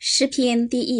诗篇第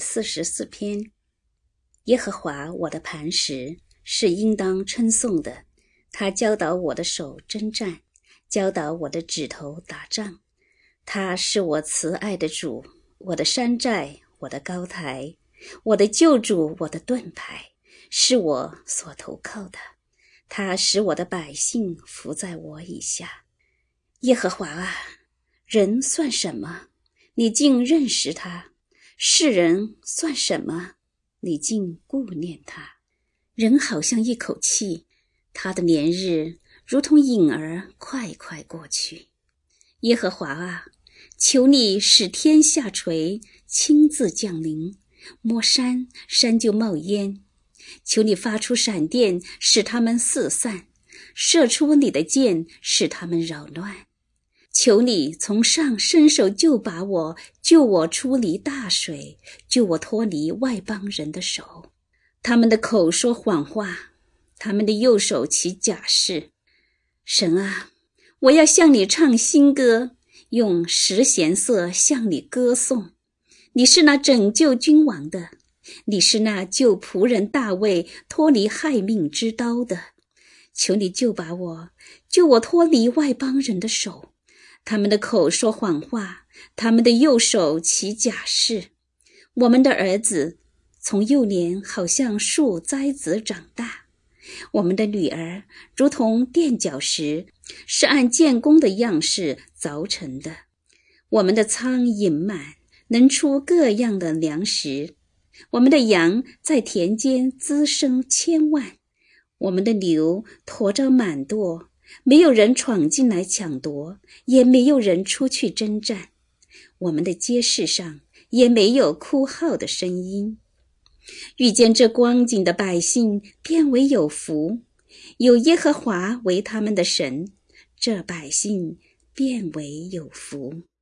144篇。耶和华我的磐石是应当称颂的，他教导我的手征战，教导我的指头打仗。他是我慈爱的主，我的山寨，我的高台，我的救主，我的盾牌，是我所投靠的。他使我的百姓服在我以下。耶和华啊，人算什么？你竟认识他；世人算什么？你竟顾念他。人好像一口气，他的年日如同影儿快快过去。耶和华啊，求你使天下垂，亲自降临，摸山，山就冒烟。求你发出闪电，使他们四散，射出你的箭，使他们扰乱。求你从上伸手救拔我，救我出离大水，救我脱离外邦人的手。他们的口说谎话，他们的右手起假誓。神啊，我要向你唱新歌，用十弦瑟向你歌颂。你是那拯救君王的，你是那救仆人大卫脱离害命之刀的。求你救拔我，救我脱离外邦人的手。他们的口说谎话，他们的右手起假誓。我们的儿子从幼年好像树栽子长大，我们的女儿如同垫脚石，是按建工的样式凿成的。我们的仓盈满，能出各样的粮食。我们的羊在田间滋生千万，我们的牛驮着满垛，没有人闯进来抢夺，也没有人出去征战。我们的街市上也没有哭号的声音。遇见这光景的百姓便为有福，有耶和华为他们的神，这百姓便为有福。